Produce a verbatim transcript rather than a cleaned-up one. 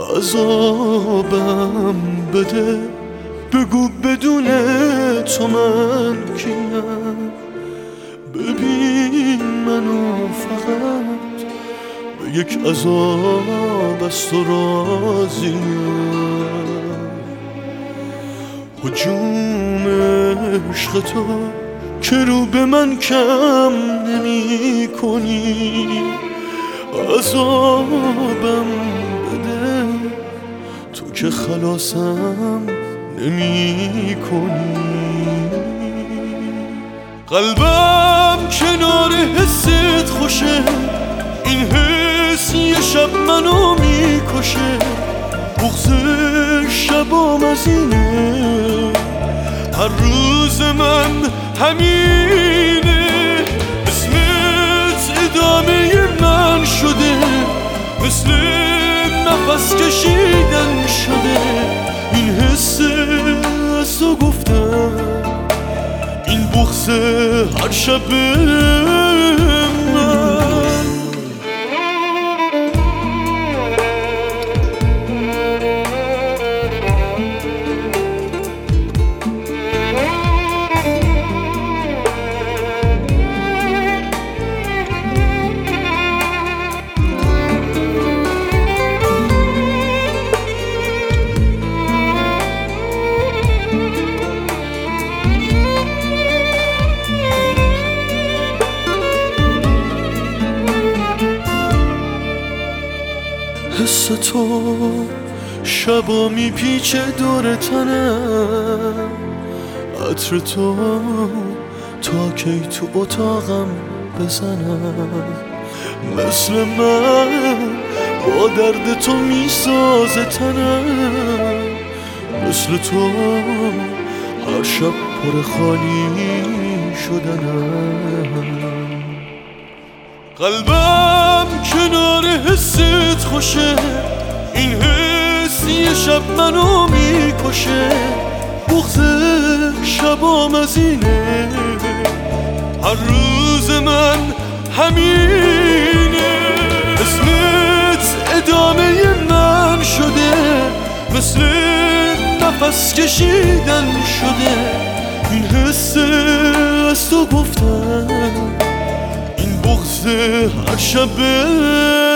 عذابم بده، بگو بدون تو من کیم. ببین منو فقط به یک عذاب از تو راضیم. هجوم عشق تو که رو به من کم نمی کنی، عذابم بده تو که خلاصم نمی کنی. قلبم کنار حست خوشه، این حس یه شب منو میکشه. بغض شبام از اینه، هر روز من همینه. اسمت ادامه من شده، مثل نفس کشیدن شده. این حس از تو گفتم، این بغض هر شب من. حس تو شبا میپیچه دور تنم، عطر تو تا کی تو اتاقم بزنم. مثل من با درد تو میسازه تنم، مثل تو هر شب پر خالی شدنم. قلبم کنار حست خوشه، این حس یه شب منو میکشه. بغض شبام از اینه، هر روز من همینه. اسمت ادامه من شده، مثل نفس کشیدن شده. این حس از تو گفتم، این بغض هر شب